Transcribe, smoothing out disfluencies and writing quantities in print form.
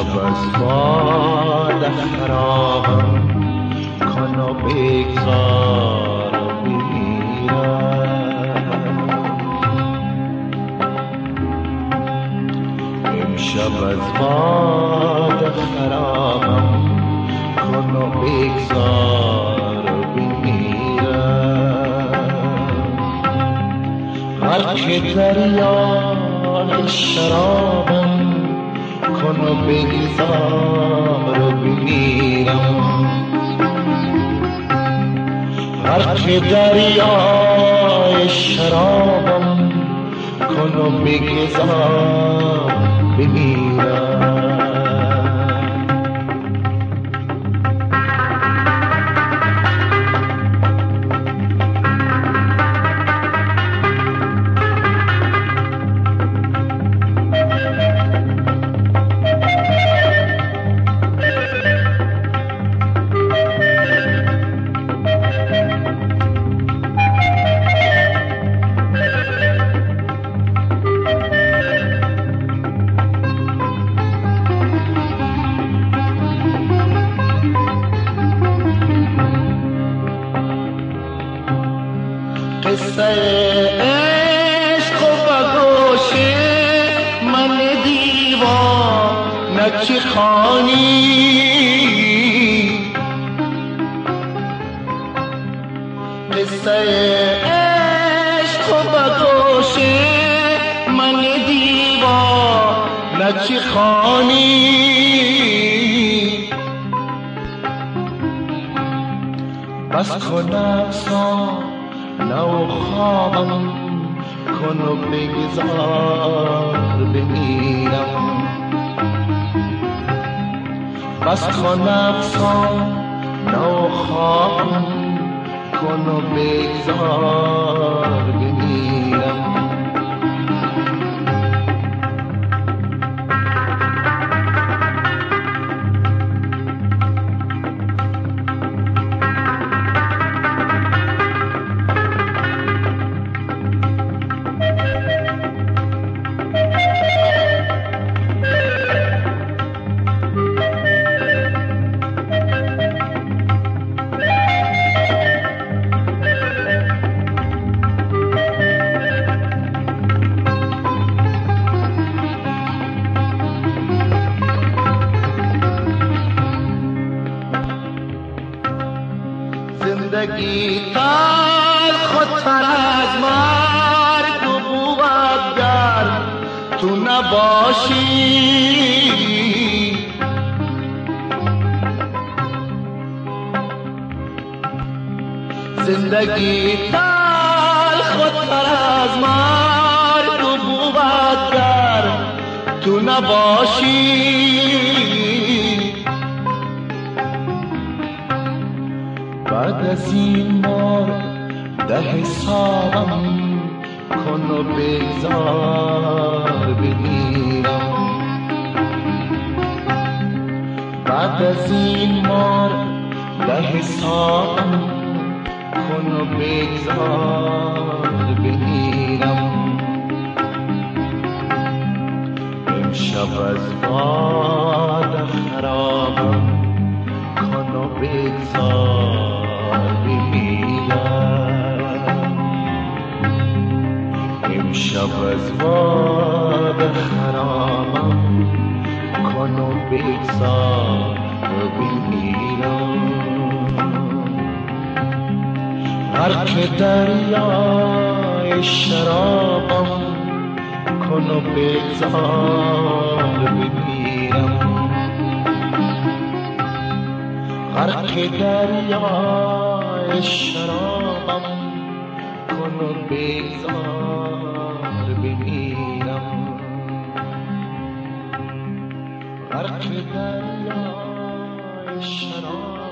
امشب از باد خرابم کن و بگذار و بمیرم. امشب از باد خرابم کن و بگذار و بمیرم. غرق دریای شرابم کن و بگذار و بمیرم. غرق دریای شرابم کن و بگذار بمیرم. قصه عشق و بگوش من دیوانه خوانی. قصه عشق و بگوش من دیوانه خوانی. بس کن افسان نو خوابم کن و بگذار بمیرم. بس کن افسان نو خوابم کن و بگذار بمیرم. زندگی خودتر از مرگ و بود گر تو نباشی. زندگی خودتر از مرگ و بود گر تو نباشی. بعد از این بار ده حسابم کن و بگذار بمیرم. بعد از این بار ده حسابم کن و بگذار بمیرم. امشب از باد خرابم کن و بگذار بمیرم. امشب از باد خرابم کن و بگذار بمیرم. غرق دریای شرابم کن و بگذار بمیرم. غرق دریای شرابم کن و بگذار بمیرم. غرق دریای شرابم